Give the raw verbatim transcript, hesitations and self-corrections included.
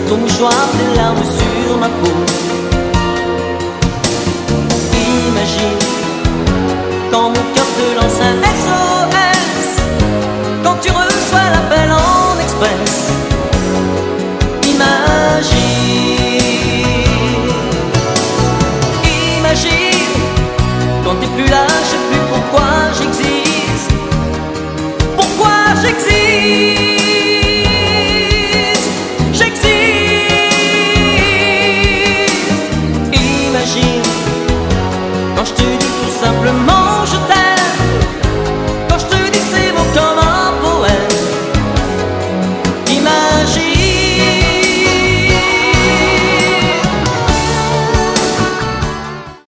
ton mouchoir, tes larmes sur ma peau. Imagine quand mon cœur te lance un S O S, quand tu reçois l'appel en express. Imagine, imagine quand t'es plus là, je sais plus pourquoi j'existe. Pourquoi j'existe, j'existe. Imagine quand je te dis tout simplement